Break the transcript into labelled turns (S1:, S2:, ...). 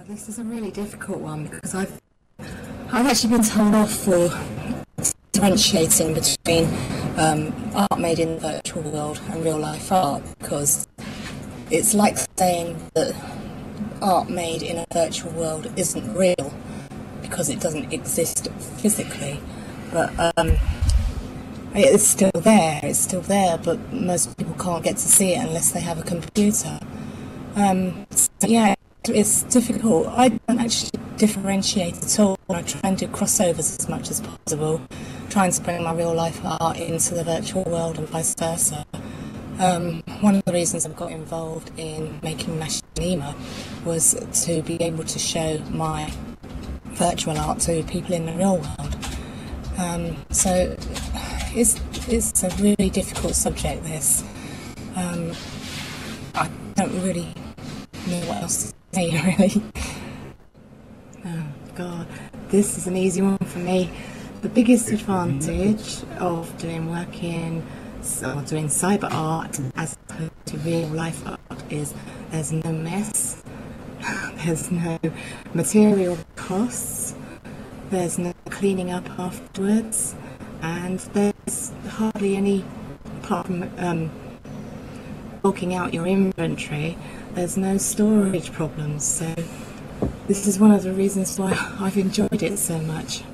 S1: This is a really difficult one because I've actually been told off for differentiating between art made in the virtual world and real life art, because it's like saying that art made in a virtual world isn't real because it doesn't exist physically, but it's still there, but most people can't get to see it unless they have a computer. So yeah, it's difficult. I don't actually differentiate at all. I try and do crossovers as much as possible, trying to bring my real life art into the virtual world and vice versa. One of the reasons I got involved in making Machinima was to be able to show my virtual art to people in the real world. So it's a really difficult subject, this. I don't really know what else to say, really. Oh God, this is an easy one for me. The biggest advantage of doing cyber art as opposed to real life art is there's no mess, there's no material costs, there's no cleaning up afterwards, and there's hardly any, apart from bulking out your inventory, there's no storage problems. So this is one of the reasons why I've enjoyed it so much.